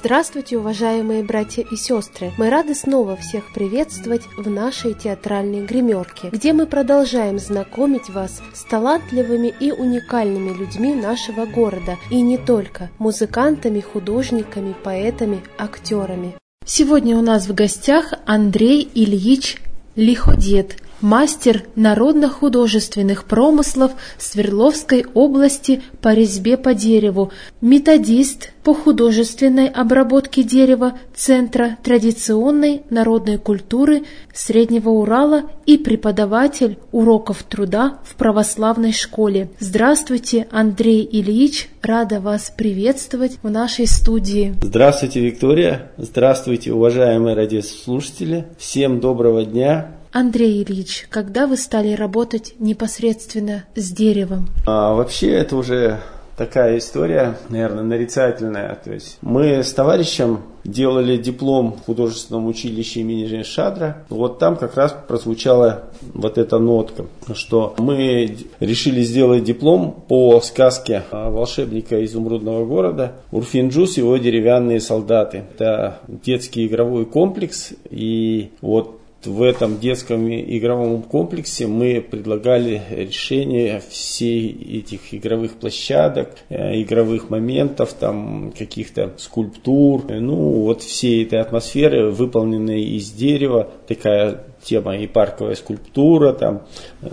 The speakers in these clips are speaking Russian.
Здравствуйте, уважаемые братья и сестры! Мы рады снова всех приветствовать в нашей театральной гримерке, где мы продолжаем знакомить вас с талантливыми и уникальными людьми нашего города, и не только – музыкантами, художниками, поэтами, актерами. Сегодня у нас в гостях Андрей Ильич Лиходед, мастер народно-художественных промыслов Свердловской области по резьбе по дереву, методист по художественной обработке дерева Центра традиционной народной культуры Среднего Урала и преподаватель уроков труда в православной школе. Здравствуйте, Андрей Ильич, рада вас приветствовать в нашей студии. Здравствуйте, Виктория, здравствуйте, уважаемые радиослушатели, всем доброго дня. Андрей Ильич, когда вы стали работать непосредственно с деревом? Вообще это уже такая история, наверное, нарицательная. То есть мы с товарищем делали диплом в художественном училище имени Шадра. Вот там как раз прозвучала вот эта нотка, что мы решили сделать диплом по сказке волшебника изумрудного города Урфин-Джус и его деревянные солдаты. Это детский игровой комплекс, и вот в этом детском игровом комплексе мы предлагали решение всех этих игровых площадок, игровых моментов, там каких-то скульптур, вот всей этой атмосферы, выполненной из дерева, такая тема и парковая скульптура, там,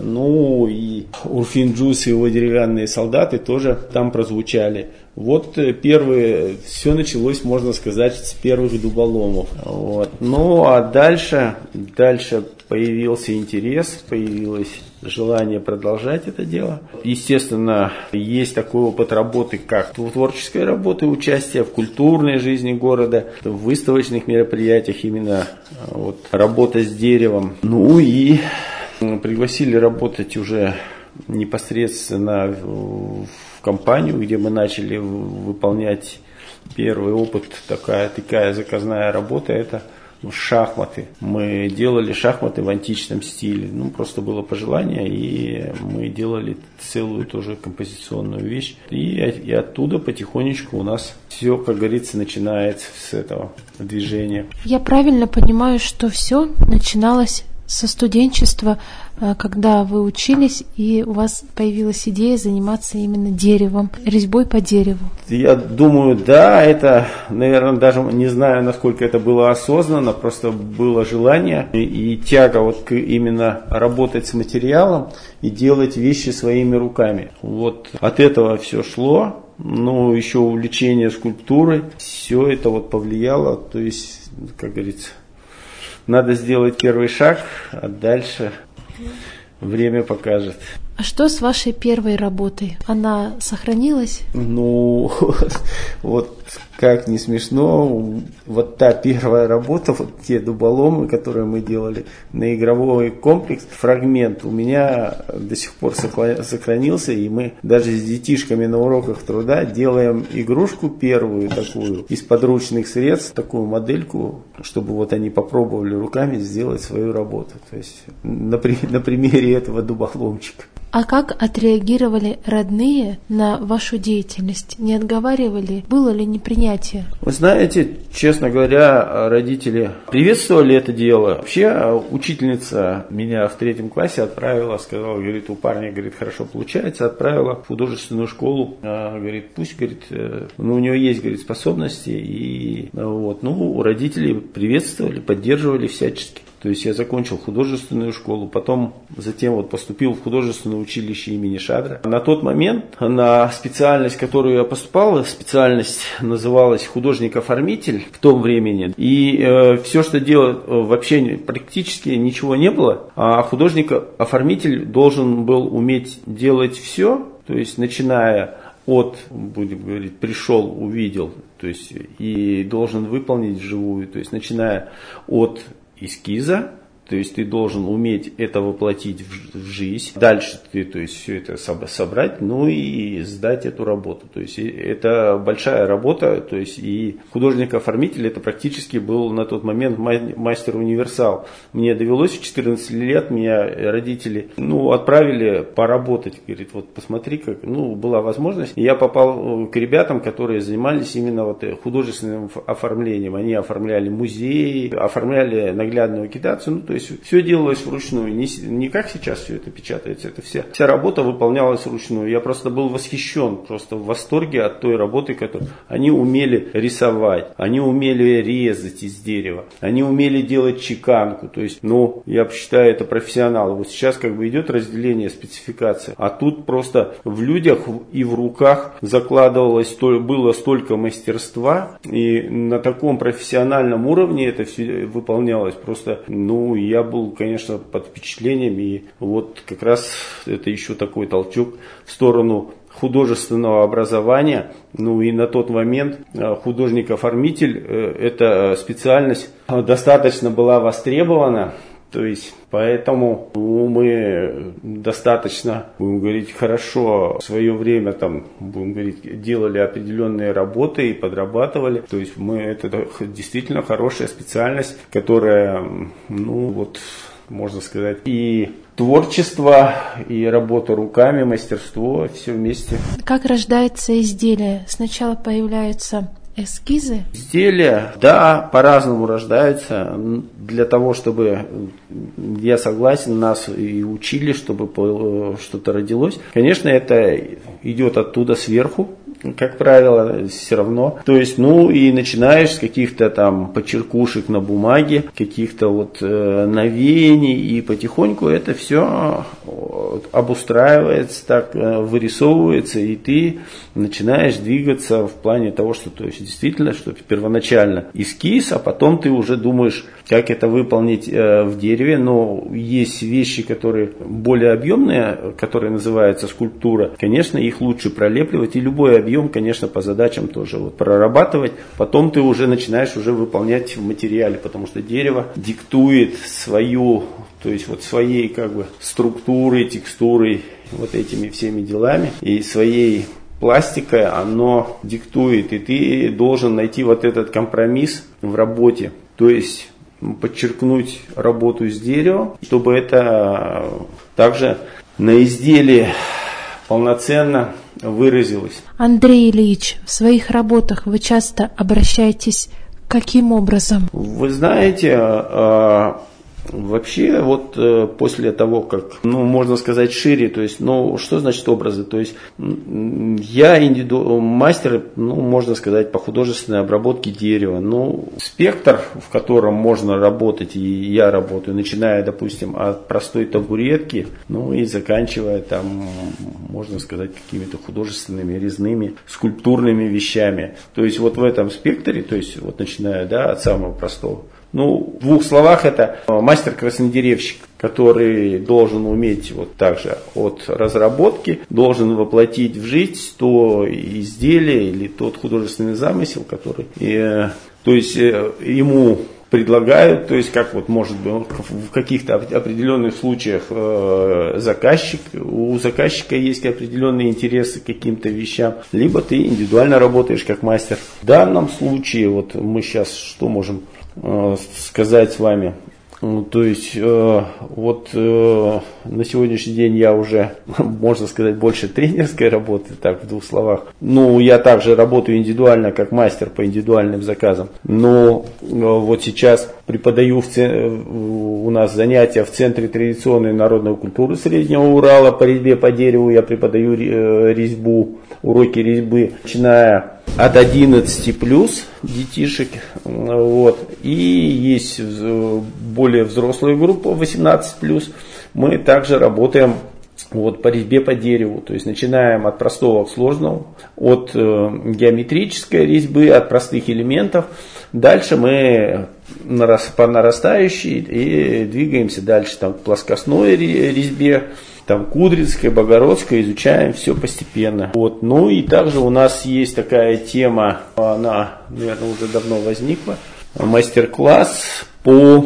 и Урфин-Джус и его деревянные солдаты тоже там прозвучали. Вот все началось, можно сказать, с первых дуболомов. Вот. А дальше появился интерес, появилось желание продолжать это дело. Естественно, есть такой опыт работы, как творческой работы, участие в культурной жизни города, в выставочных мероприятиях, именно работа с деревом. И пригласили работать уже непосредственно в компанию, где мы начали выполнять первый опыт, такая заказная работа, это шахматы. Мы делали шахматы в античном стиле, просто было пожелание, и мы делали целую тоже композиционную вещь. И оттуда потихонечку у нас все, как говорится, начинается с этого движения. Я правильно понимаю, что все начиналось со студенчества, когда вы учились, и у вас появилась идея заниматься именно деревом, резьбой по дереву? Я думаю, да, это, наверное, даже не знаю, насколько это было осознанно, просто было желание и тяга именно работать с материалом и делать вещи своими руками. От этого все шло. Еще увлечение скульптурой, все это повлияло, то есть, как говорится, надо сделать первый шаг, а дальше время покажет. А что с вашей первой работой? Она сохранилась? Как не смешно, та первая работа, те дуболомы, которые мы делали на игровой комплекс, фрагмент у меня до сих пор сохранился, и мы даже с детишками на уроках труда делаем игрушку первую такую из подручных средств, такую модельку, чтобы они попробовали руками сделать свою работу. То есть на примере этого дуболомчика. А как отреагировали родные на вашу деятельность? Не отговаривали? Было ли непринятие? Вы знаете, честно говоря, родители приветствовали это дело. Вообще, учительница меня в 3 классе отправила, сказала, говорит, у парня, хорошо получается, отправила в художественную школу. Говорит, пусть, у него есть, способности. И родители приветствовали, поддерживали всячески. То есть я закончил художественную школу, затем поступил в художественное училище имени Шадра. На тот момент на специальность, которую я поступал, специальность называлась художник-оформитель в том времени. И все, что делать, вообще практически ничего не было. А художник-оформитель должен был уметь делать все, то есть начиная будем говорить, пришел, увидел, то есть и должен выполнить вживую, то есть начиная от эскиза, То есть ты должен уметь это воплотить в жизнь. Дальше ты, то есть, все это собрать, ну и сдать эту работу. То есть это большая работа. То есть и художник-оформитель это практически был на тот момент мастер-универсал. Мне довелось в 14 лет, меня родители отправили поработать. Говорит, вот посмотри, как, была возможность. И я попал к ребятам, которые занимались именно художественным оформлением. Они оформляли музеи, оформляли наглядную агитацию. То есть все делалось вручную, не как сейчас все это печатается, это вся работа выполнялась вручную. Я просто был восхищен, просто в восторге от той работы, которую они умели рисовать, они умели резать из дерева, они умели делать чеканку. То есть, я считаю, это профессионалы. Вот сейчас идет разделение спецификации, а тут просто в людях и в руках закладывалось, было столько мастерства, и на таком профессиональном уровне это все выполнялось. Просто, я был, конечно, под впечатлением, и вот как раз это еще такой толчок в сторону художественного образования. И на тот момент художник-оформитель, эта специальность достаточно была востребована. То есть, поэтому мы достаточно, будем говорить, хорошо в свое время делали определенные работы и подрабатывали. То есть, это действительно хорошая специальность, которая, можно сказать, и творчество, и работа руками, мастерство, все вместе. Как рождается изделие? Сначала появляются эскизы? Изделия, да, по-разному рождаются. Для того, чтобы, я согласен, нас и учили, чтобы что-то родилось. Конечно, это идет оттуда сверху, как правило, все равно. То есть, и начинаешь с каких-то почеркушек на бумаге, каких-то навеяний, и потихоньку это все обустраивается, так вырисовывается, и ты начинаешь двигаться в плане того, что, то есть, действительно, что первоначально эскиз, а потом ты уже думаешь, как это выполнить в дереве. Но есть вещи, которые более объемные, которые называются скульптура. Конечно, их лучше пролепливать, и любой объем, конечно, по задачам тоже прорабатывать. Потом ты уже начинаешь выполнять в материале, потому что дерево диктует свою, то есть своей структурой, текстурой, этими всеми делами и своей пластикой оно диктует, и ты должен найти этот компромисс в работе, то есть подчеркнуть работу с деревом, чтобы это также на изделии полноценно выразилось. Андрей Ильич, в своих работах вы часто обращаетесь каким образом? Вы знаете, вообще, после того, как, можно сказать, шире, то есть, что значит образы? То есть, я мастер, можно сказать, по художественной обработке дерева. Спектр, в котором можно работать, и я работаю, начиная, допустим, от простой табуретки, и заканчивая можно сказать, какими-то художественными, резными, скульптурными вещами. То есть, в этом спектре, то есть, начиная, от самого простого. В двух словах, это мастер-краснодеревщик, который должен уметь также от разработки, должен воплотить в жизнь то изделие или тот художественный замысел, который, то есть ему предлагают, то есть как может быть в каких-то определенных случаях у заказчика есть определенные интересы к каким-то вещам, либо ты индивидуально работаешь как мастер. В данном случае мы сейчас что можем сказать с вами? То есть, на сегодняшний день я уже, можно сказать, больше тренерской работы, так, в двух словах. Я также работаю индивидуально, как мастер по индивидуальным заказам. Но сейчас преподаю у нас занятия в Центре традиционной народной культуры Среднего Урала по резьбе по дереву. Я преподаю резьбу, уроки резьбы, начиная от 11 плюс детишек. И есть более взрослая группа 18 плюс. Мы также работаем по резьбе по дереву. То есть начинаем от простого к сложному, от геометрической резьбы, от простых элементов. Дальше мы по нарастающей и двигаемся дальше к плоскостной резьбе, Кудринской, Богородской, изучаем все постепенно. И также у нас есть такая тема, она, наверное, уже давно возникла, мастер-класс по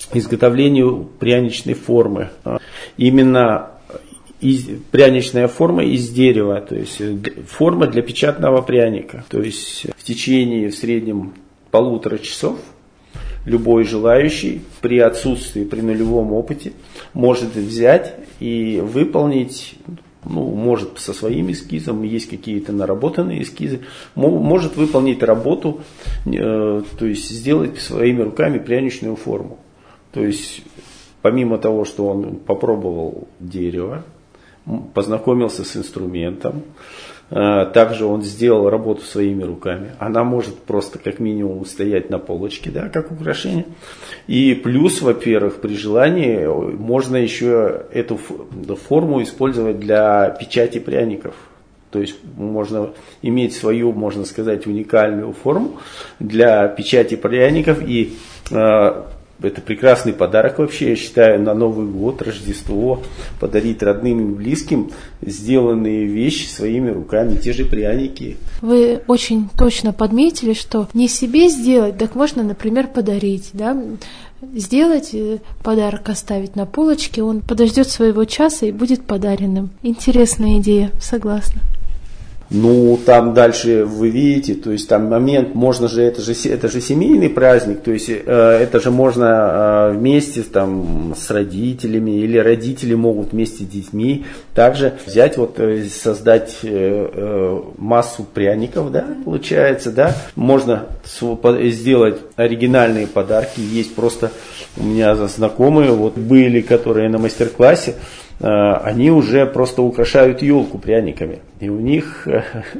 изготовлению пряничной формы. Именно пряничная форма из дерева, то есть форма для печатного пряника. То есть в течение в среднем 1,5 часов любой желающий при отсутствии, при нулевом опыте может взять и выполнить, может со своим эскизом, есть какие-то наработанные эскизы, может выполнить работу, то есть сделать своими руками пряничную форму. То есть помимо того, что он попробовал дерево, познакомился с инструментом, также он сделал работу своими руками. Она может просто как минимум стоять на полочке, да, как украшение. И плюс, во-первых, при желании можно еще эту форму использовать для печати пряников. То есть можно иметь свою, можно сказать, уникальную форму для печати пряников. И это прекрасный подарок вообще, я считаю, на Новый год, Рождество, подарить родным и близким сделанные вещи своими руками, те же пряники. Вы очень точно подметили, что не себе сделать, так можно, например, подарить, да? Сделать подарок, оставить на полочке, он подождет своего часа и будет подаренным. Интересная идея, согласна. Там дальше вы видите, то есть там момент, можно же, это же семейный праздник, то есть это же можно вместе там с родителями, или родители могут вместе с детьми также взять, создать массу пряников, да, получается, да, можно сделать оригинальные подарки. Есть просто у меня знакомые были, которые на мастер-классе, они уже просто украшают елку пряниками. И у них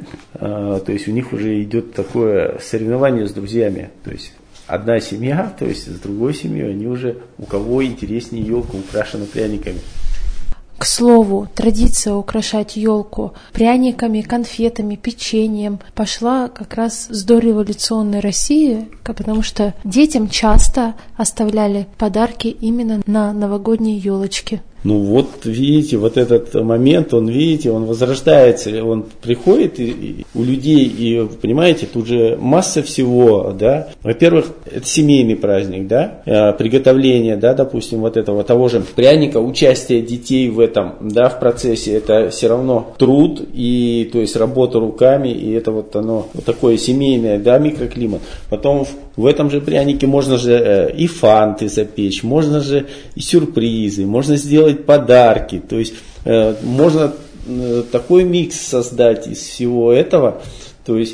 уже идет такое соревнование с друзьями. То есть одна семья, то есть с другой семьей, они уже, у кого интереснее елка украшена пряниками. К слову, традиция украшать елку пряниками, конфетами, печеньем пошла как раз с дореволюционной России, потому что детям часто оставляли подарки именно на новогодние елочки. Видите, этот момент, он возрождается, он приходит у людей, и, понимаете, тут же масса всего, да. Во-первых, это семейный праздник, да, приготовление, да, допустим, этого того же пряника, участие детей в этом, да, в процессе, это все равно труд, и, то есть, работа руками, и это оно такое семейное, да, микроклимат. Потом в этом же прянике можно же и фанты запечь, можно же и сюрпризы, можно сделать подарки, то есть можно такой микс создать из всего этого, то есть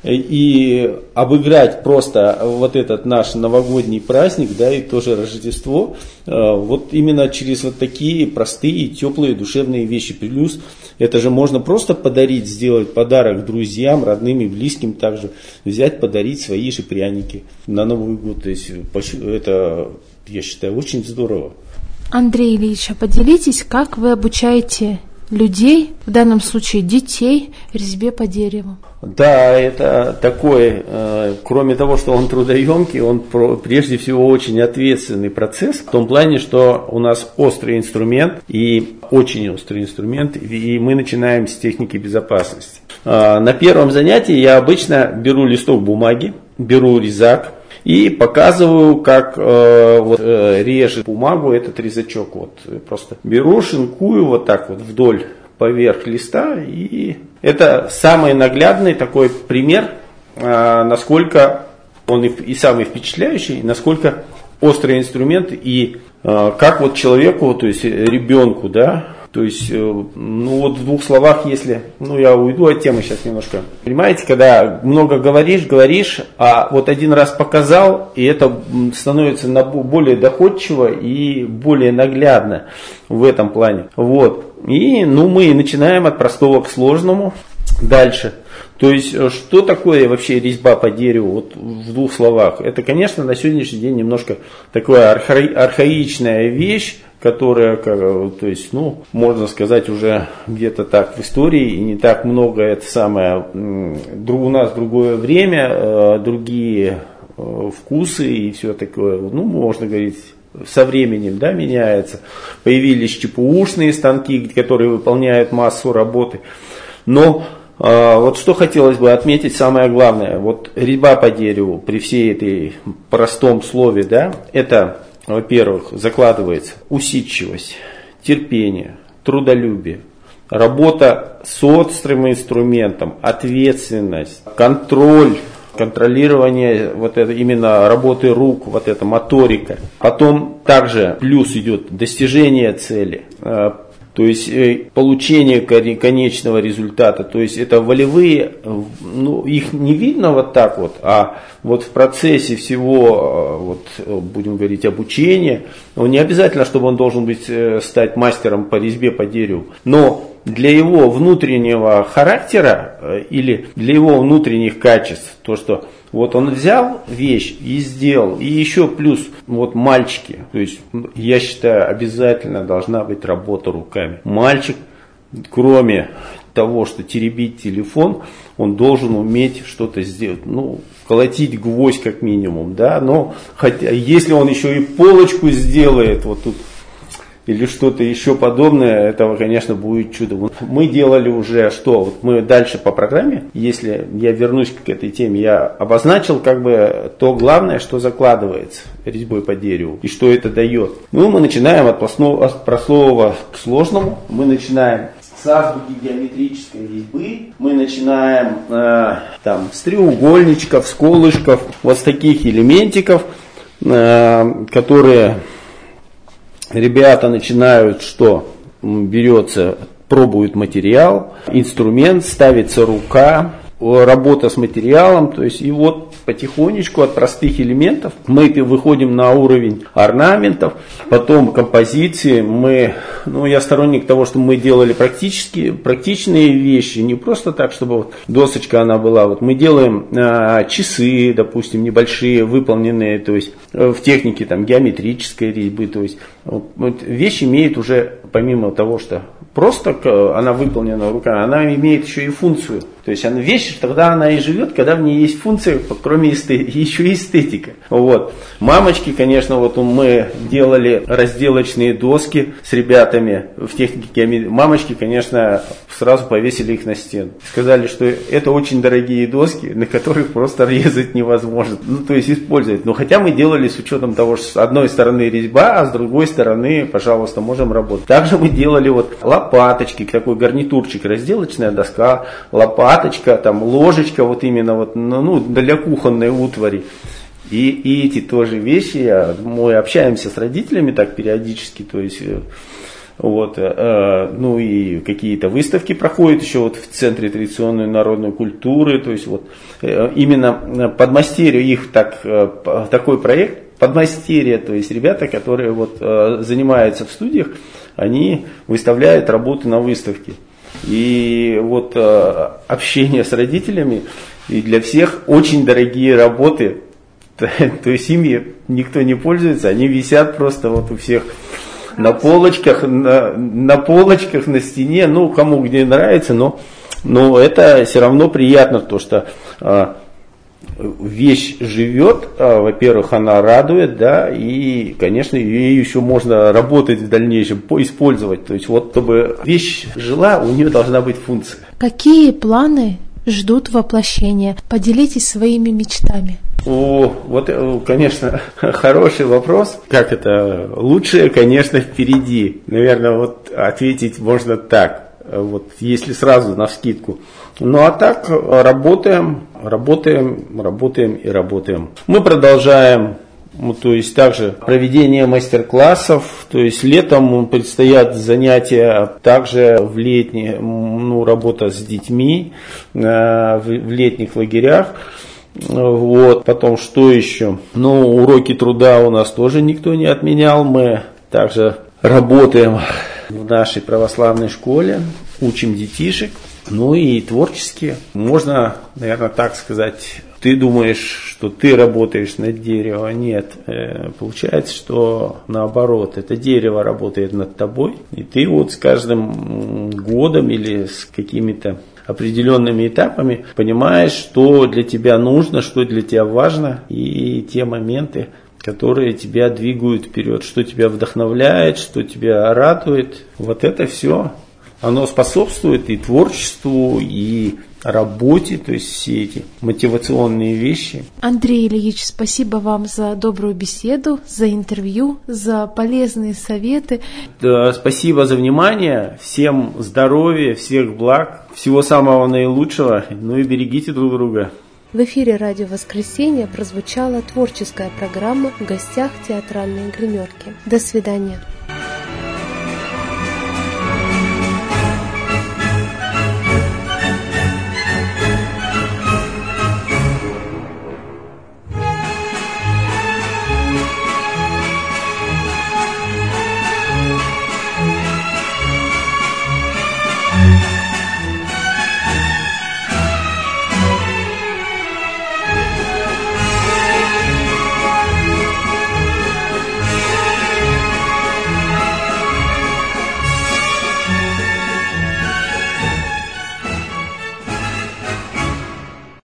и обыграть просто этот наш новогодний праздник, да, и тоже Рождество, именно через такие простые, теплые, душевные вещи. Плюс это же можно просто подарить, сделать подарок друзьям, родным и близким, также взять, подарить свои же пряники на Новый год. То есть это, я считаю, очень здорово. Андрей Ильич, поделитесь, как вы обучаете людей, в данном случае детей, резьбе по дереву? Да, это такой, кроме того, что он трудоемкий, он прежде всего очень ответственный процесс, в том плане, что у нас острый инструмент, и очень острый инструмент, и мы начинаем с техники безопасности. На первом занятии я обычно беру листок бумаги, беру резак, и показываю, как режет бумагу этот резачок. Просто беру, шинкую вдоль поверх листа. И это самый наглядный такой пример, насколько он и самый впечатляющий, насколько острый инструмент, и как человеку, то есть ребенку, да. То есть, в двух словах, если, я уйду от темы сейчас немножко. Понимаете, когда много говоришь, а один раз показал, и это становится более доходчиво и более наглядно в этом плане. И, мы начинаем от простого к сложному. Дальше. То есть, что такое вообще резьба по дереву, в двух словах? Это, конечно, на сегодняшний день немножко такая архаичная вещь, которая, то есть, можно сказать, уже где-то так в истории, и не так много, это самое, у нас другое время, другие вкусы и все такое, можно говорить, со временем, да, меняется. Появились ЧПУшные станки, которые выполняют массу работы. Но что хотелось бы отметить, самое главное, резьба по дереву, при всей этой простом слове, да, это во-первых, закладывается усидчивость, терпение, трудолюбие, работа с острым инструментом, ответственность, контролирование вот это, именно работы рук, вот эта моторика. Потом также плюс идет достижение цели, то есть получение конечного результата. То есть это волевые, их не видно вот так вот, а вот в процессе всего, вот, будем говорить, обучения, не обязательно, чтобы он должен стать мастером по резьбе по дереву, но для его внутреннего характера или для его внутренних качеств, то, что вот он взял вещь и сделал, и еще плюс вот мальчики, то есть я считаю, обязательно должна быть работа руками. Мальчик, кроме того, что теребить телефон, он должен уметь что-то сделать, вколотить гвоздь как минимум, да, но хотя, если он еще и полочку сделает вот тут, или что-то еще подобное, этого, конечно, будет чудо. Мы делали уже что? Вот мы дальше по программе, если я вернусь к этой теме, я обозначил то главное, что закладывается резьбой по дереву и что это дает. Мы начинаем от простого к сложному, мы начинаем с азбуки геометрической резьбы, мы начинаем с треугольничков, с колышков, вот с таких элементиков, которые... Ребята начинают, что берется, пробуют материал, инструмент, ставится рука, работа с материалом, то есть и вот потихонечку от простых элементов мы выходим на уровень орнаментов, потом композиции. Я сторонник того, что мы делали практичные вещи, не просто так, чтобы вот досочка она была. Вот мы делаем часы, допустим, небольшие, выполненные, то есть в технике геометрической резьбы, то есть вот вещь имеет уже, помимо того, что просто она выполнена руками, она имеет еще и функцию. То есть вещь, тогда она и живет, когда в ней есть функция, кроме еще и эстетика. Вот. Мамочки, конечно, вот мы делали разделочные доски с ребятами в технике геометрии. Мамочки, конечно, сразу повесили их на стену. Сказали, что это очень дорогие доски, на которых просто резать невозможно. То есть использовать. Но хотя мы делали с учетом того, что с одной стороны резьба, а с другой стороны, пожалуйста, можем работать. Также мы делали вот лопаточки, такой гарнитурчик, разделочная доска, лопаточка, ложечка, вот именно вот, для кухонной утвари. И эти тоже вещи, мы общаемся с родителями так периодически, то есть вот, и какие-то выставки проходят еще вот в Центре традиционной народной культуры, то есть вот именно подмастерье их такой проект, подмастерье, то есть ребята, которые вот занимаются в студиях, они выставляют работы на выставке. И вот общение с родителями и для всех очень дорогие работы, то есть ими никто не пользуется, они висят просто вот у всех на полочках, на стене, кому где нравится, но это все равно приятно, то что вещь живет, во-первых, она радует, да, и, конечно, ее еще можно работать в дальнейшем, использовать. То есть, вот, чтобы вещь жила, у нее должна быть функция. Какие планы ждут воплощения? Поделитесь своими мечтами. Вот, конечно, хороший вопрос. Как это? Лучшее, конечно, впереди. Наверное, вот ответить можно так. Вот, если сразу навскидку. А так работаем. Мы продолжаем, то есть также проведение мастер-классов, то есть летом предстоят занятия, также в летние, работа с детьми в летних лагерях. Вот, потом что еще? Уроки труда у нас тоже никто не отменял, мы также работаем в нашей православной школе, учим детишек. И творческие. Можно, наверное, так сказать, ты думаешь, что ты работаешь над деревом, нет. Получается, что наоборот, это дерево работает над тобой, и ты вот с каждым годом или с какими-то определенными этапами понимаешь, что для тебя нужно, что для тебя важно, и те моменты, которые тебя двигают вперед, что тебя вдохновляет, что тебя радует. Вот это все оно способствует и творчеству, и работе, то есть все эти мотивационные вещи. Андрей Ильич, спасибо вам за добрую беседу, за интервью, за полезные советы. Да, спасибо за внимание, всем здоровья, всех благ, всего самого наилучшего, ну и берегите друг друга. В эфире «Радио Воскресенье» прозвучала творческая программа «В гостях театральной гримерки». До свидания.